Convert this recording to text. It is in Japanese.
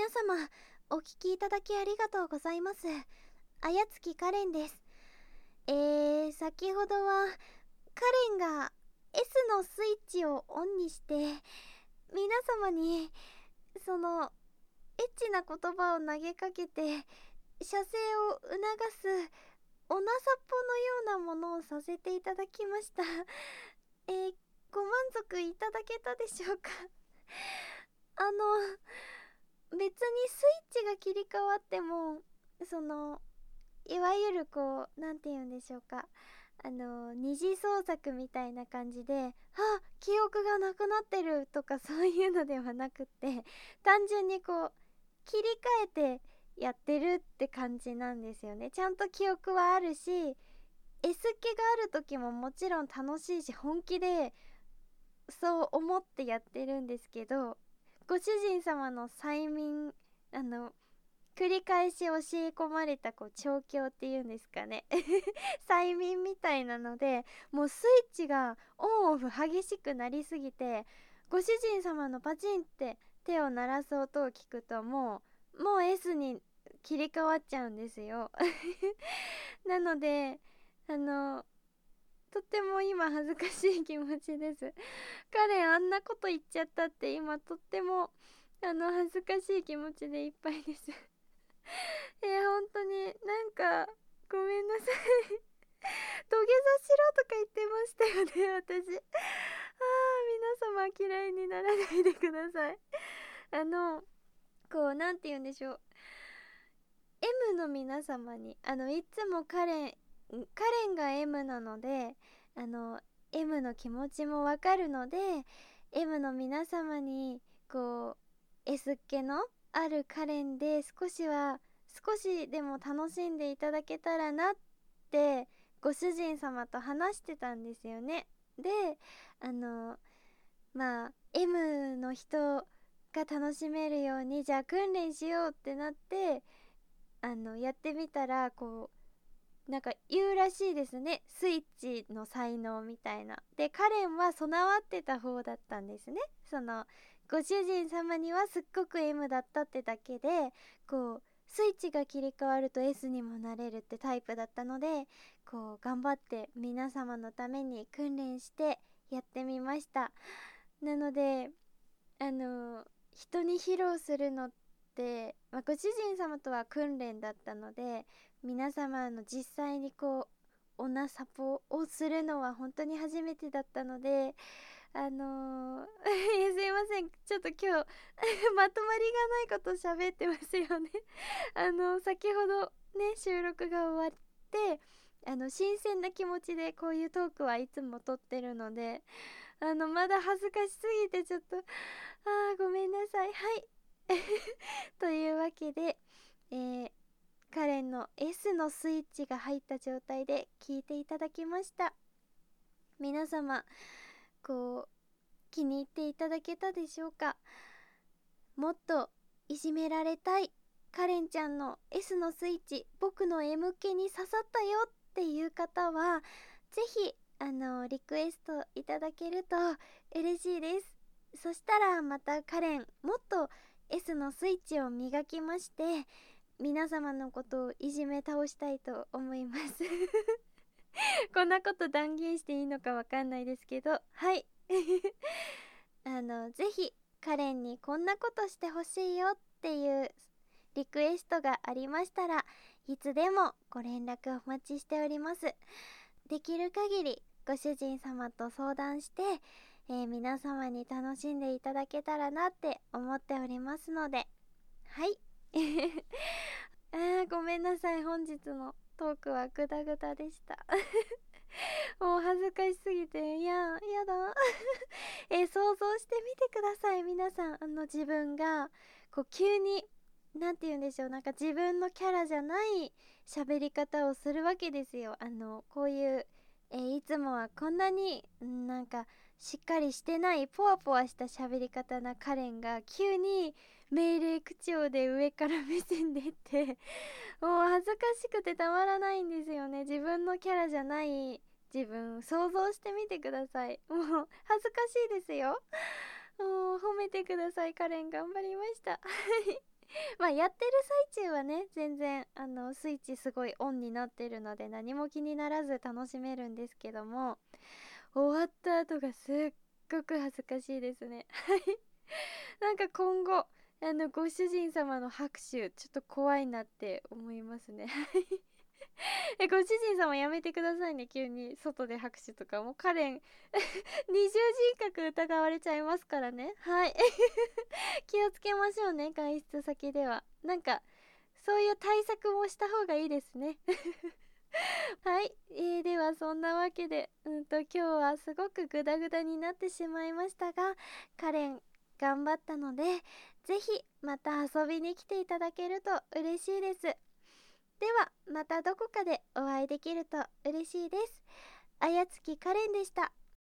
皆様、お聞きいただきありがとうございます。あやつきカレンです。先ほどはカレンが S のスイッチをオンにして皆様にそのエッチな言葉を投げかけて射精を促すおなさぽのようなものをさせていただきました。ご満足いただけたでしょうか？別にスイッチが切り替わってもいわゆるなんて言うんでしょうか、二次創作みたいな感じで記憶がなくなってるとかそういうのではなくって、単純に切り替えてやってるって感じなんですよね。ちゃんと記憶はあるし、 S 気がある時ももちろん楽しいし、本気でそう思ってやってるんですけど、ご主人様の催眠繰り返し教え込まれた調教っていうんですかね催眠みたいなので、もうスイッチがオンオフ激しくなりすぎて、ご主人様のパチンって手を鳴らす音を聞くともう S に切り替わっちゃうんですよなのでとっても今恥ずかしい気持ちです。彼あんなこと言っちゃったって今とっても恥ずかしい気持ちでいっぱいです本当にごめんなさい土下座しろとか言ってましたよね、私。皆様嫌いにならないでください。なんて言うんでしょう、 M の皆様にいつもカレンが M なのでM の気持ちもわかるので、 M の皆様にS っ気のあるカレンで少しでも楽しんでいただけたらなってご主人様と話してたんですよね。でM の人が楽しめるようにじゃあ訓練しようってなって、やってみたら言うらしいですね、スイッチの才能みたいな。でカレンは備わってた方だったんですね。ご主人様にはすっごく M だったってだけで、スイッチが切り替わると S にもなれるってタイプだったので、頑張って皆様のために訓練してやってみました。なので人に披露するのって、ご主人様とは訓練だったので、皆様の実際にオナサポをするのは本当に初めてだったのでいやすいません、ちょっと今日まとまりがないこと喋ってますよね先ほどね収録が終わって新鮮な気持ちでこういうトークはいつも撮ってるので、まだ恥ずかしすぎてちょっとごめんなさい。はいというわけで、カレンの S のスイッチが入った状態で聞いていただきました。皆様気に入っていただけたでしょうか？もっといじめられたい、カレンちゃんの S のスイッチ僕の M 系に刺さったよっていう方はぜひリクエストいただけると嬉しいです。そしたらまたカレンもっと S のスイッチを磨きまして皆様のことをいじめ倒したいと思いますこんなこと断言していいのかわかんないですけど、はいぜひカレンにこんなことしてほしいよっていうリクエストがありましたらいつでもご連絡お待ちしております。できる限りご主人様と相談して、皆様に楽しんでいただけたらなって思っておりますので、はいごめんなさい、本日のトークはグダグダでしたもう恥ずかしすぎてやだ想像してみてください皆さん。自分が急になんて言うんでしょう、自分のキャラじゃない喋り方をするわけですよ。こういう、いつもはこんなにしっかりしてないポワポワした喋り方なカレンが急に命令口調で上から目線でってもう恥ずかしくてたまらないんですよね。自分のキャラじゃない自分想像してみてください。もう恥ずかしいですよ。もう褒めてください。カレン頑張りましたまあやってる最中はね全然スイッチすごいオンになってるので何も気にならず楽しめるんですけども、終わった後がすっごく恥ずかしいですね。なんか今後ご主人様の拍手ちょっと怖いなって思いますね。ご主人様やめてくださいね、急に外で拍手とか。もうカレン二重人格疑われちゃいますからね。はい。気をつけましょうね、外出先では。なんかそういう対策もした方がいいですね。はい、ではそんなわけで今日はすごくグダグダになってしまいましたが、カレン頑張ったのでぜひまた遊びに来ていただけると嬉しいです。ではまたどこかでお会いできると嬉しいです。あやつきカレンでした。